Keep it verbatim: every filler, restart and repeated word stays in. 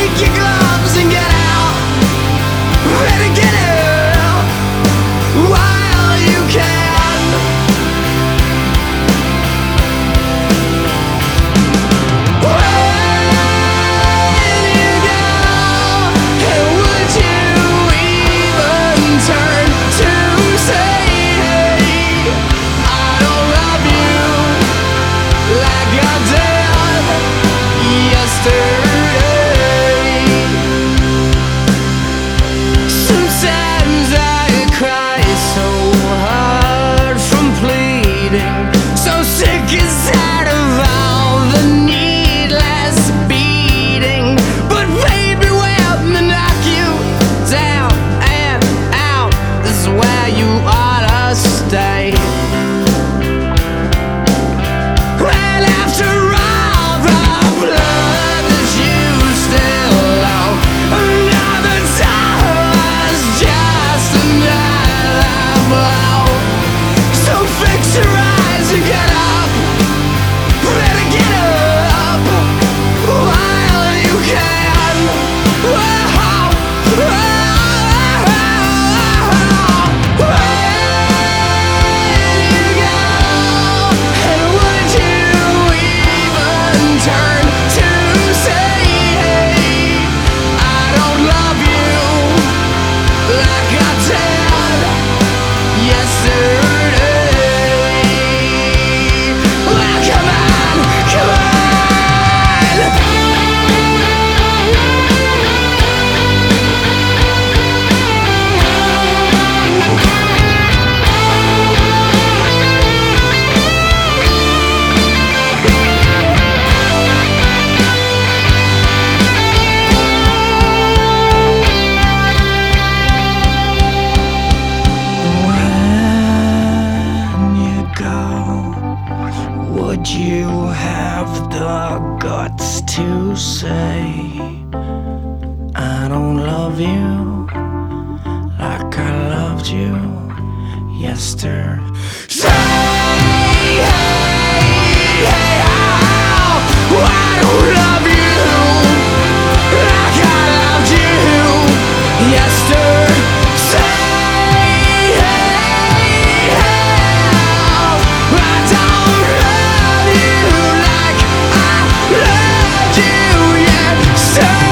take your gloves and get out. Better get out while you can. Where you go, and would you even turn to say, hey, I don't love you like I did yesterday. Sometimes I cry so hard from pleading, so sick and tired of all the needless beating. But baby, when they knock you down and out, this is where you ought to stay. And after all the blood that you still owe, another time is just another blow. So fix your eyes and get up. Better get up while you can. Whoa, whoa, where you go, and would you even turn to say, hey, I don't love you like I did yesterday. Well, come on, come on. When you go, would you have the guts to say, I don't love you like I loved you yesterday? Say, hey, hey, how I don't love you like I loved you yesterday. Say, hey, how I don't love you like I loved you yesterday.